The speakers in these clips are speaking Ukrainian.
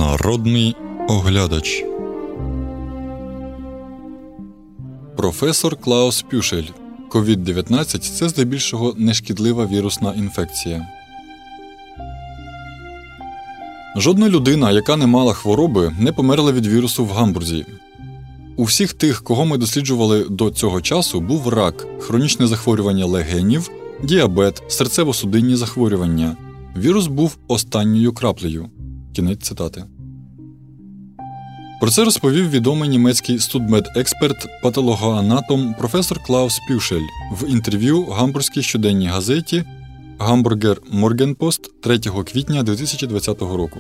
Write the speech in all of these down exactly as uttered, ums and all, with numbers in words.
Народний оглядач. Професор Клаус Пюшель. ковід дев'ятнадцять – це здебільшого нешкідлива вірусна інфекція. Жодна людина, яка не мала хвороби, не померла від вірусу в Гамбурзі. У всіх тих, кого ми досліджували до цього часу, був рак, хронічне захворювання легенів, діабет, серцево-судинні захворювання. Вірус був останньою краплею. Кінець цитати. Про це розповів відомий німецький судмедексперт, патологоанатом професор Клаус Пюшель в інтерв'ю гамбурзькій щоденній газеті Hamburger Morgenpost третього квітня дві тисячі двадцятого року.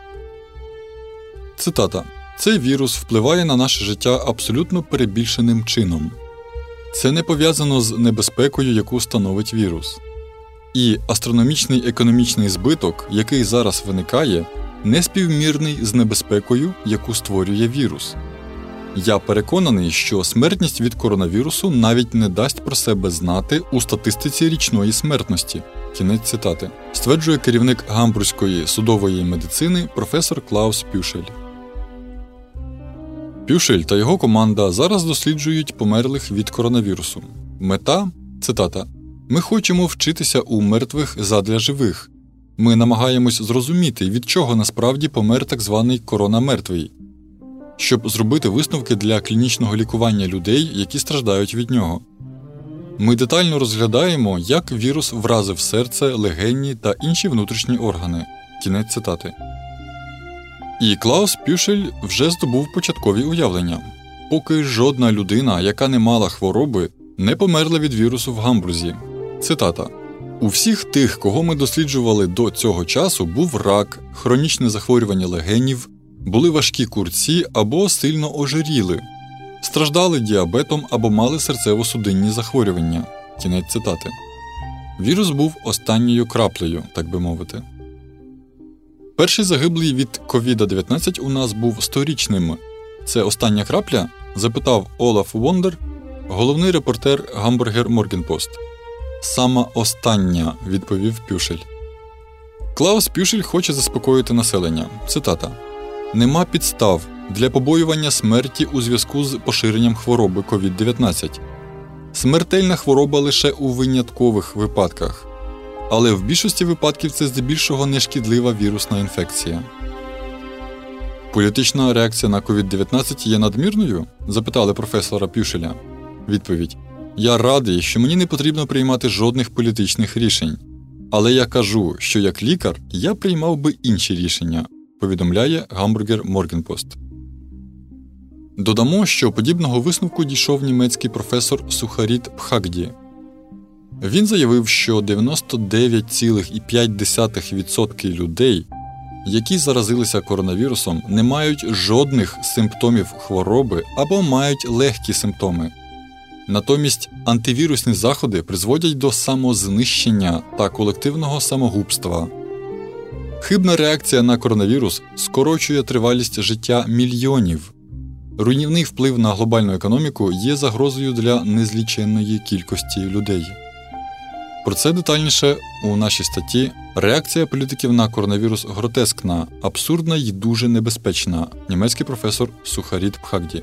Цитата. «Цей вірус впливає на наше життя абсолютно перебільшеним чином. Це не пов'язано з небезпекою, яку становить вірус. І астрономічний економічний збиток, який зараз виникає, неспівмірний з небезпекою, яку створює вірус. Я переконаний, що смертність від коронавірусу навіть не дасть про себе знати у статистиці річної смертності». Кінець цитати. Стверджує керівник гамбурзької судової медицини професор Клаус Пюшель. Пюшель та його команда зараз досліджують померлих від коронавірусу. Мета – цитата. «Ми хочемо вчитися у мертвих задля живих. Ми намагаємось зрозуміти, від чого насправді помер так званий коронамертвий, щоб зробити висновки для клінічного лікування людей, які страждають від нього. Ми детально розглядаємо, як вірус вразив серце, легені та інші внутрішні органи». Кінець цитати. І Клаус Пюшель вже здобув початкові уявлення. Поки жодна людина, яка не мала хвороби, не померла від вірусу в Гамбурзі. Цитата. «У всіх тих, кого ми досліджували до цього часу, був рак, хронічне захворювання легенів, були важкі курці або сильно ожиріли, страждали діабетом або мали серцево-судинні захворювання». Кінець цитати. Вірус був останньою краплею, так би мовити. Перший загиблий від ковід дев'ятнадцять у нас був сторічним. «Це остання крапля?» – запитав Олаф Вондер, головний репортер Hamburger Morgenpost. «Сама остання», – відповів Пюшель. Клаус Пюшель хоче заспокоїти населення. Цитата. «Нема підстав для побоювання смерті у зв'язку з поширенням хвороби ковід дев'ятнадцять. Смертельна хвороба лише у виняткових випадках. Але в більшості випадків це здебільшого нешкідлива вірусна інфекція». «Політична реакція на ковід дев'ятнадцять є надмірною?» – запитали професора Пюшеля. Відповідь. «Я радий, що мені не потрібно приймати жодних політичних рішень. Але я кажу, що як лікар я приймав би інші рішення», – повідомляє Hamburger Morgenpost. Додамо, що подібного висновку дійшов німецький професор Сухаріт Пхагді. Він заявив, що дев'яносто дев'ять цілих п'ять десятих відсотка людей, які заразилися коронавірусом, не мають жодних симптомів хвороби або мають легкі симптоми. Натомість антивірусні заходи призводять до самознищення та колективного самогубства. Хибна реакція на коронавірус скорочує тривалість життя мільйонів. Руйнівний вплив на глобальну економіку є загрозою для незліченної кількості людей. Про це детальніше у нашій статті «Реакція політиків на коронавірус гротескна, абсурдна і дуже небезпечна» німецький професор Сухаріт Пхагді.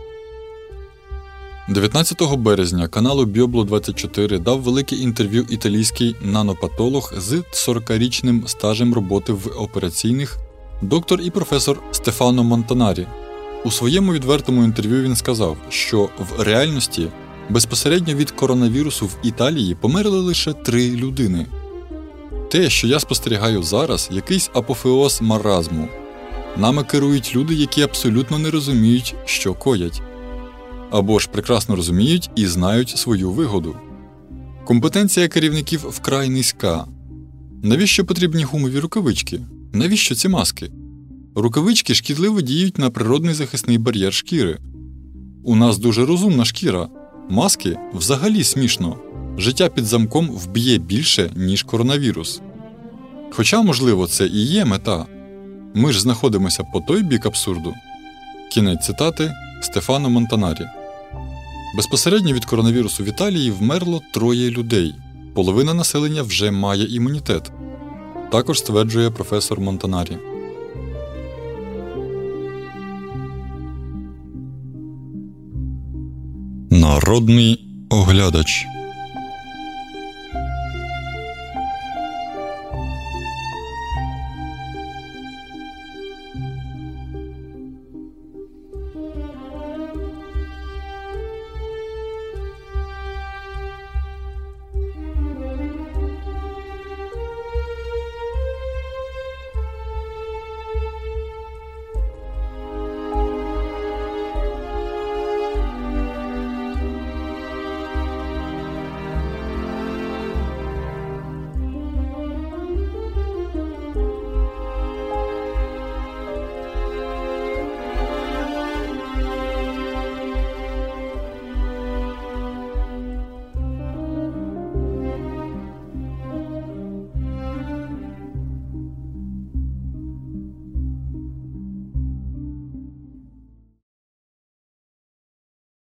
дев'ятнадцятого березня каналу Біобло двадцять чотири дав велике інтерв'ю італійський нанопатолог з сорокарічним стажем роботи в операційних доктор і професор Стефано Монтанарі. У своєму відвертому інтерв'ю він сказав, що в реальності безпосередньо від коронавірусу в Італії померли лише три людини. Те, що я спостерігаю зараз, якийсь апофеоз маразму. Нами керують люди, які абсолютно не розуміють, що коять. Або ж прекрасно розуміють і знають свою вигоду. Компетенція керівників вкрай низька. Навіщо потрібні гумові рукавички? Навіщо ці маски? Рукавички шкідливо діють на природний захисний бар'єр шкіри. У нас дуже розумна шкіра. Маски взагалі смішно. Життя під замком вб'є більше, ніж коронавірус. Хоча, можливо, це і є мета. Ми ж знаходимося по той бік абсурду. Кінець цитати Стефано Монтанарі. Безпосередньо від коронавірусу в Італії вмерло троє людей. Половина населення вже має імунітет. Також стверджує професор Монтанарі. Народний оглядач.